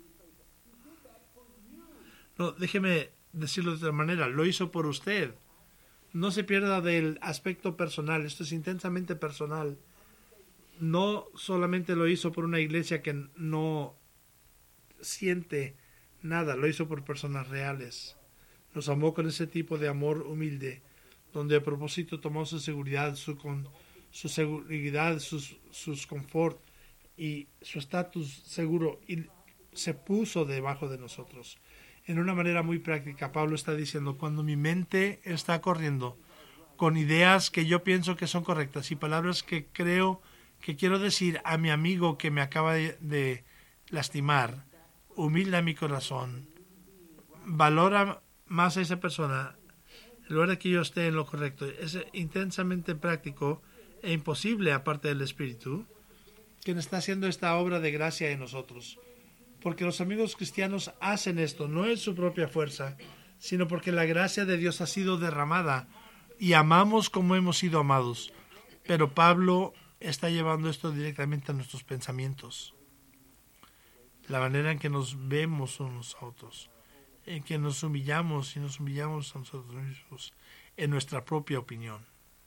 No, déjeme decirlo de otra manera, lo hizo por usted. No se pierda del aspecto personal, esto es intensamente personal. No solamente lo hizo por una iglesia que no siente nada, lo hizo por personas reales. Nos amó con ese tipo de amor humilde, donde a propósito tomó su seguridad, su, con, su seguridad, sus, sus confort y su estatus seguro y se puso debajo de nosotros. En una manera muy práctica, Pablo está diciendo, cuando mi mente está corriendo con ideas que yo pienso que son correctas y palabras que creo que quiero decir a mi amigo que me acaba de, de lastimar, humilda mi corazón, valora más a esa persona, en lugar de que yo esté en lo correcto. Es intensamente práctico e imposible aparte del Espíritu, quien está haciendo esta obra de gracia en nosotros. Porque los amigos cristianos hacen esto, no en su propia fuerza, sino porque la gracia de Dios ha sido derramada y amamos como hemos sido amados. Pero Pablo está llevando esto directamente a nuestros pensamientos. La manera en que nos vemos unos a otros, en que nos humillamos y nos humillamos a nosotros mismos, en nuestra propia opinión.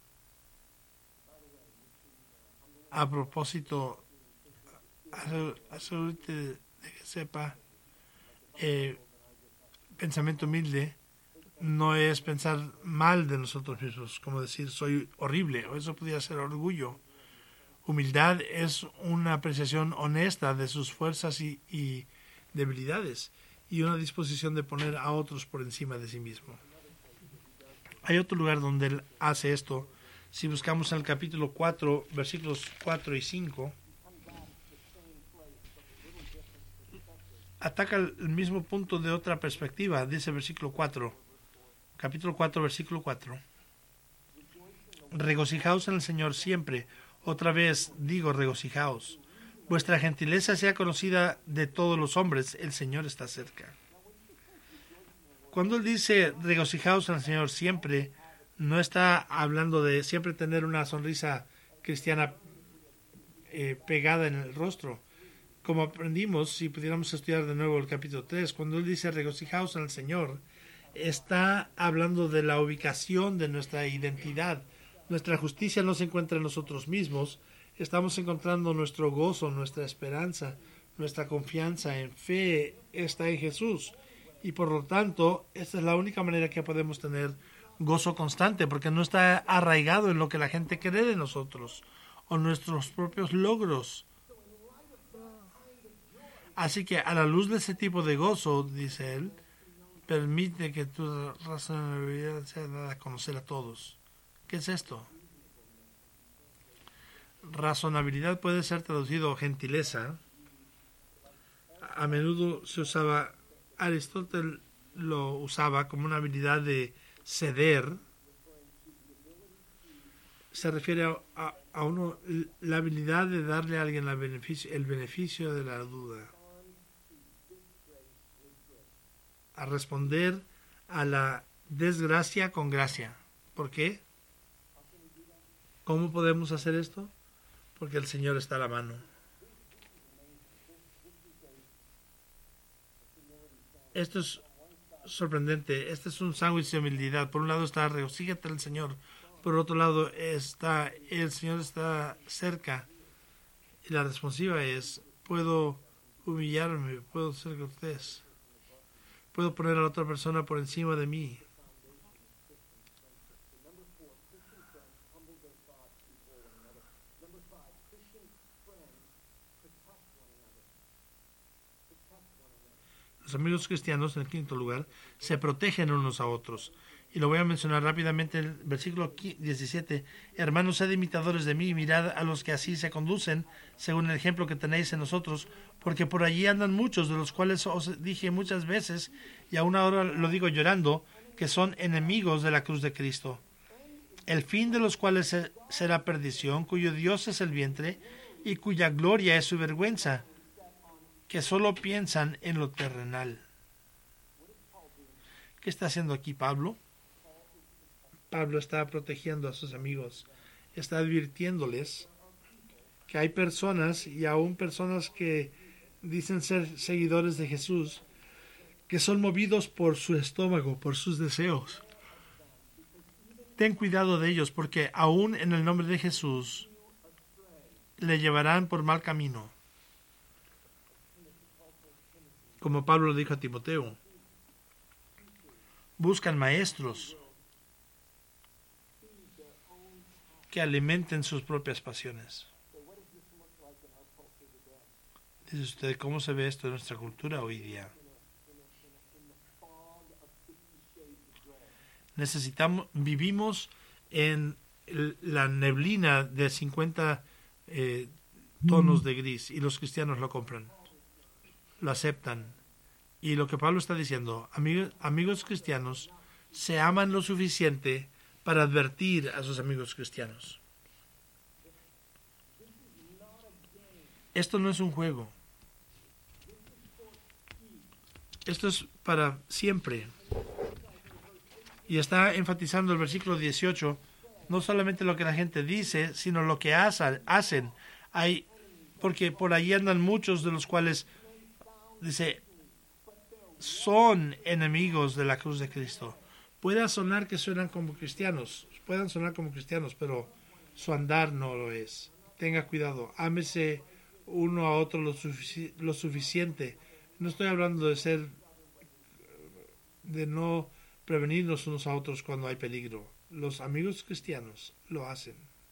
A propósito, asegúrate de que sepa, eh, pensamiento humilde no es pensar mal de nosotros mismos, como decir soy horrible, o eso podría ser orgullo. Humildad es una apreciación honesta de sus fuerzas y, y debilidades, y una disposición de poner a otros por encima de sí mismo. Hay otro lugar donde él hace esto. Si buscamos en el capítulo cuatro, versículos cuatro y cinco, ataca el mismo punto de otra perspectiva. Dice versículo cuatro, capítulo cuatro, versículo cuatro. Regocijaos en el Señor siempre. Otra vez digo, regocijaos. Vuestra gentileza sea conocida de todos los hombres. El Señor está cerca. Cuando él dice regocijaos en el Señor siempre, no está hablando de siempre tener una sonrisa cristiana eh, pegada en el rostro. Como aprendimos, si pudiéramos estudiar de nuevo el capítulo tres, cuando él dice regocijaos en el Señor, está hablando de la ubicación de nuestra identidad. Nuestra justicia no se encuentra en nosotros mismos, estamos encontrando nuestro gozo, nuestra esperanza, nuestra confianza en fe está en Jesús. Y por lo tanto, esta es la única manera que podemos tener gozo constante, porque no está arraigado en lo que la gente cree de nosotros o nuestros propios logros. Así que a la luz de ese tipo de gozo, dice él, permite que tu razonabilidad sea dada a conocer a todos. ¿Qué es esto? Razonabilidad puede ser traducido gentileza. A menudo se usaba, Aristóteles lo usaba como una habilidad de ceder. Se refiere a, a, a uno, la habilidad de darle a alguien la beneficio, el beneficio de la duda. A responder a la desgracia con gracia. ¿Por qué? ¿Cómo podemos hacer esto? Porque el Señor está a la mano. Esto es sorprendente. Este es un sándwich de humildad. Por un lado está regocíjate el Señor. Por otro lado está el Señor está cerca. Y la responsiva es puedo humillarme, puedo ser cortés. Puedo poner a la otra persona por encima de mí. Los amigos cristianos, en el quinto lugar, se protegen unos a otros. Y lo voy a mencionar rápidamente en el versículo diecisiete. Hermanos, sed imitadores de mí, mirad a los que así se conducen, según el ejemplo que tenéis en nosotros, porque por allí andan muchos, de los cuales os dije muchas veces, y aún ahora lo digo llorando, que son enemigos de la cruz de Cristo, el fin de los cuales será perdición, cuyo Dios es el vientre, y cuya gloria es su vergüenza, que solo piensan en lo terrenal. ¿Qué está haciendo aquí Pablo? Pablo está protegiendo a sus amigos, está advirtiéndoles que hay personas, y aún personas que dicen ser seguidores de Jesús, que son movidos por su estómago, por sus deseos. Ten cuidado de ellos, porque aún en el nombre de Jesús le llevarán por mal camino. Como Pablo dijo a Timoteo, buscan maestros que alimenten sus propias pasiones. Dice usted, ¿cómo se ve esto en nuestra cultura hoy día? Necesitamos, vivimos en la neblina de cincuenta eh, tonos de gris, y los cristianos lo compran, lo aceptan. Y lo que Pablo está diciendo, amigos, amigos cristianos, se aman lo suficiente para advertir a sus amigos cristianos. Esto no es un juego. Esto es para siempre. Y está enfatizando el versículo dieciocho, no solamente lo que la gente dice, sino lo que hacen. Hay, porque por ahí andan muchos de los cuales, dice, son enemigos de la cruz de Cristo. Puede sonar que suenan como cristianos, puedan sonar como cristianos, pero su andar no lo es. Tenga cuidado, ámese uno a otro lo, sufici- lo suficiente. No estoy hablando de ser, de no prevenirnos unos a otros cuando hay peligro. Los amigos cristianos lo hacen.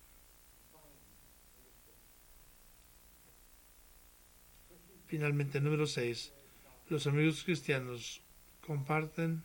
Finalmente, número seis. Los amigos cristianos comparten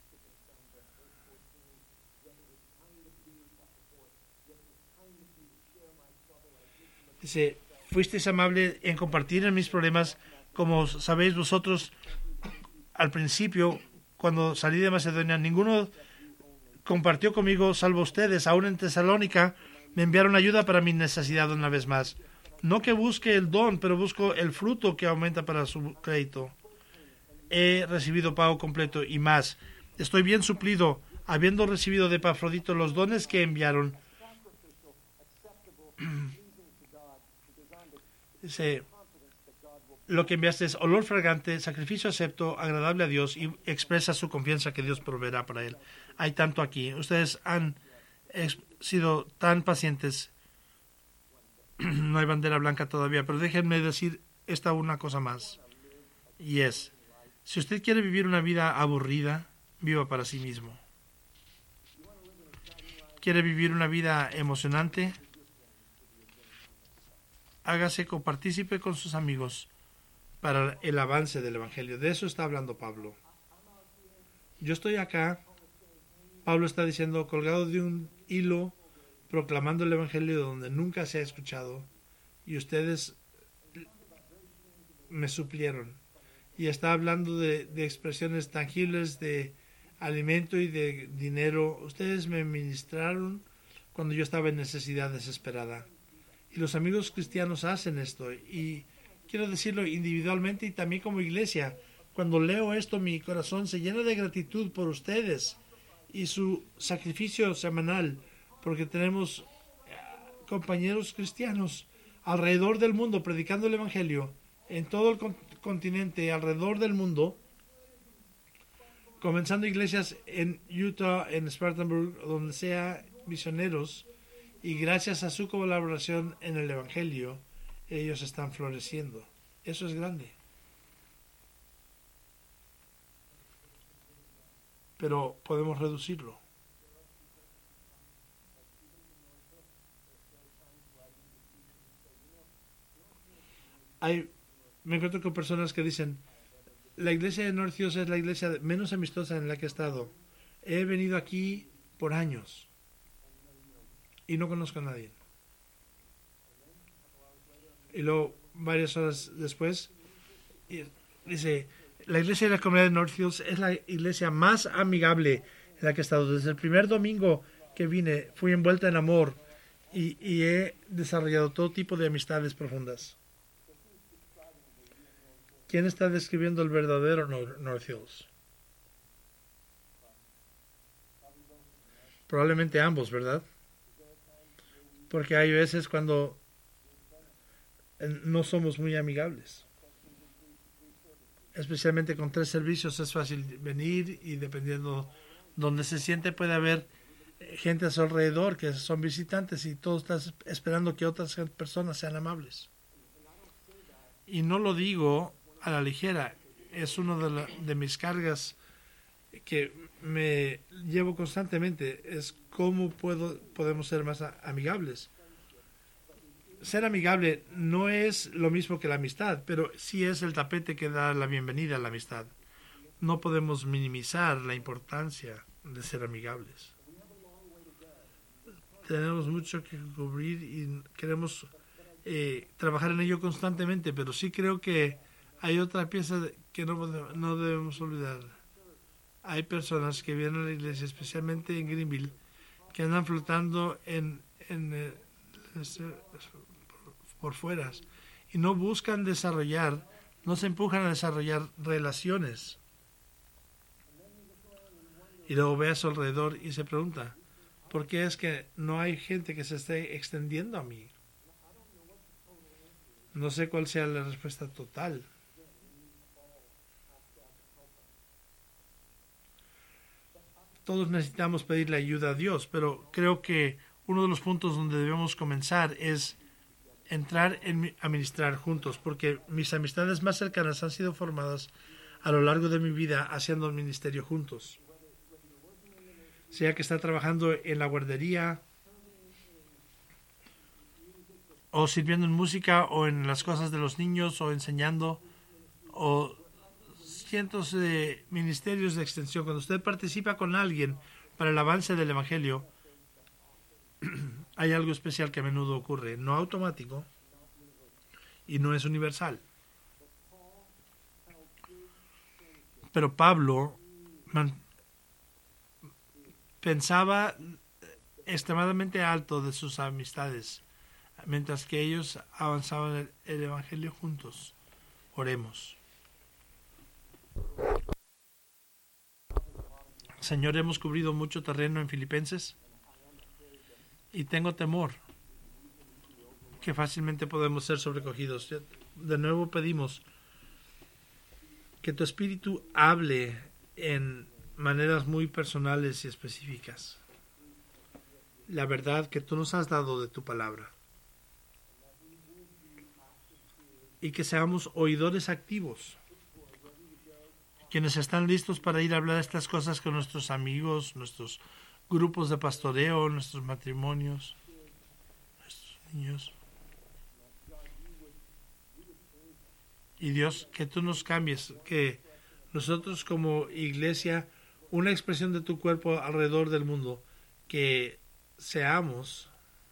dice, fuisteis amable en compartir en mis problemas, como sabéis vosotros al principio, cuando salí de Macedonia, ninguno compartió conmigo salvo ustedes. Aún en Tesalónica me enviaron ayuda para mi necesidad una vez más. No que busque el don, pero busco el fruto que aumenta para su crédito. He recibido pago completo y más. Estoy bien suplido, habiendo recibido de Epafrodito los dones que enviaron. Dice, lo que enviaste es olor fragante, sacrificio acepto, agradable a Dios, y expresa su confianza que Dios proveerá para él. Hay tanto aquí. Ustedes han sido tan pacientes. No hay bandera blanca todavía, pero déjenme decir esta una cosa más. Y es, si usted quiere vivir una vida aburrida, viva para sí mismo. ¿Quiere vivir una vida emocionante? Hágase copartícipe con sus amigos para el avance del Evangelio. De eso está hablando Pablo. Yo estoy acá, Pablo está diciendo, colgado de un hilo, proclamando el Evangelio donde nunca se ha escuchado, y ustedes me suplieron. Y está hablando de, de expresiones tangibles de alimento y de dinero. Ustedes me ministraron cuando yo estaba en necesidad desesperada. Y los amigos cristianos hacen esto. Y quiero decirlo individualmente y también como iglesia. Cuando leo esto, mi corazón se llena de gratitud por ustedes y su sacrificio semanal, porque tenemos compañeros cristianos alrededor del mundo predicando el Evangelio en todo el continente, alrededor del mundo, comenzando iglesias en Utah, en Spartanburg, donde sea, misioneros, y gracias a su colaboración en el Evangelio, ellos están floreciendo. Eso es grande. Pero podemos reducirlo. Hay, me encuentro con personas que dicen, la iglesia de North Hills es la iglesia menos amistosa en la que he estado. He venido aquí por años y no conozco a nadie. Y luego, varias horas después, dice, la iglesia de la comunidad de North Hills es la iglesia más amigable en la que he estado. Desde el primer domingo que vine, fui envuelta en amor y, y he desarrollado todo tipo de amistades profundas. ¿Quién está describiendo el verdadero North Hills? Probablemente ambos, ¿verdad? Porque hay veces cuando no somos muy amigables. Especialmente con tres servicios es fácil venir y dependiendo donde se siente puede haber gente a su alrededor que son visitantes y todo está esperando que otras personas sean amables. Y no lo digo a la ligera, es una de, la, de mis cargas que me llevo constantemente, es cómo puedo, podemos ser más amigables. Ser amigable no es lo mismo que la amistad, pero sí es el tapete que da la bienvenida a la amistad. No podemos minimizar la importancia de ser amigables. tenemos mucho que cubrir y queremos eh, trabajar en ello constantemente, pero sí creo que hay otra pieza que no, no debemos olvidar. Hay personas que vienen a la iglesia, especialmente en Greenville, que andan flotando en, en, eh, por, por fuera y no buscan desarrollar, no se empujan a desarrollar relaciones. Y luego ve a su alrededor y se pregunta, ¿por qué es que no hay gente que se esté extendiendo a mí? No sé cuál sea la respuesta total. Todos necesitamos pedirle ayuda a Dios, pero creo que uno de los puntos donde debemos comenzar es entrar en, a ministrar juntos, porque mis amistades más cercanas han sido formadas a lo largo de mi vida haciendo el ministerio juntos. Sea que está trabajando en la guardería, o sirviendo en música, o en las cosas de los niños, o enseñando, o cientos de ministerios de extensión. Cuando usted participa con alguien para el avance del Evangelio, hay algo especial que a menudo ocurre, no automático y no es universal. Pero Pablo man, pensaba extremadamente alto de sus amistades, mientras que ellos avanzaban el, el Evangelio juntos. Oremos. Señor, hemos cubrido mucho terreno en Filipenses y tengo temor que fácilmente podemos ser sobrecogidos. De nuevo pedimos que tu Espíritu hable en maneras muy personales y específicas la verdad que tú nos has dado de tu palabra, y que seamos oidores activos, quienes están listos para ir a hablar estas cosas con nuestros amigos, nuestros grupos de pastoreo, nuestros matrimonios, nuestros niños. Y Dios, que tú nos cambies, que nosotros como iglesia, una expresión de tu cuerpo alrededor del mundo, que seamos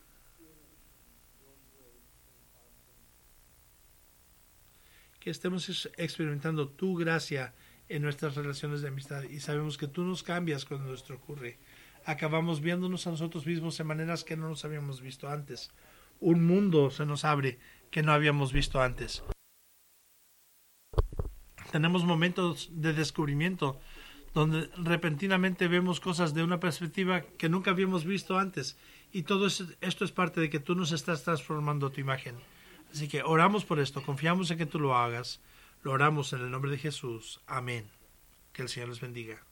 que estemos experimentando tu gracia en nuestras relaciones de amistad, y sabemos que tú nos cambias cuando esto ocurre. Acabamos viéndonos a nosotros mismos en maneras que no nos habíamos visto antes. Un mundo se nos abre que no habíamos visto antes. Tenemos momentos de descubrimiento donde repentinamente vemos cosas de una perspectiva que nunca habíamos visto antes, y todo esto es parte de que tú nos estás transformando a tu imagen. Así que oramos por esto, confiamos en que tú lo hagas, lo oramos en el nombre de Jesús. Amén. Que el Señor les bendiga.